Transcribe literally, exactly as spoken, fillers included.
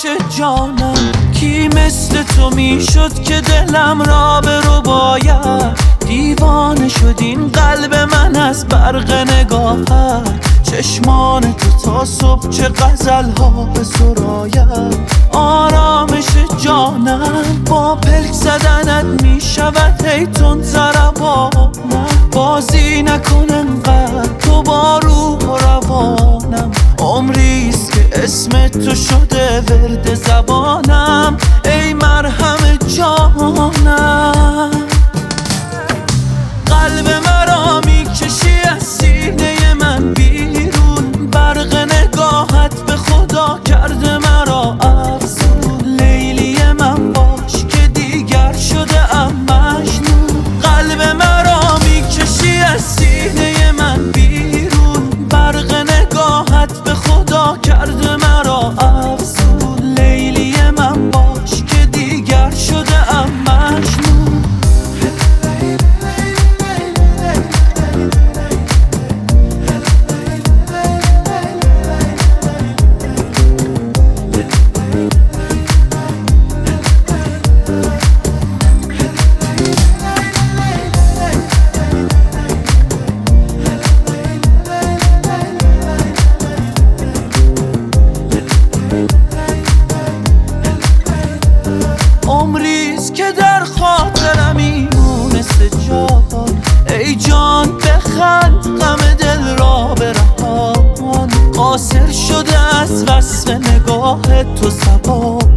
میشه جانم؟ کی مثل تو میشد که دلم را به رو باید؟ دیوانه شد این قلب من از برق نگاهت، چشمان تو تا صبح چه غزل ها به سراید. آرامش جانم با پلک زدنت میشود هی تند ضربانم، بازی نکن انقدر تو با روح و روانم. عمریست که اسم تو شده ورد زبانم، ای مرهم جانم. قلب مرا میکشی از سینه من بیرون، برق نگاهت به خدا کرده مرا افسون. لیلی من باش که دیگر شده ام مجنون. قلب مرا میکشی از سینه من بیرون، برق نگاهت به خدا کرده مرا افسون. لیلی من باش که دیگر شده ام مجنون. عمریست که در خاطرم میمونسته جان، ای جان بخند غم دل را برهان. قاصر شده از وصف نگاه تو زبان،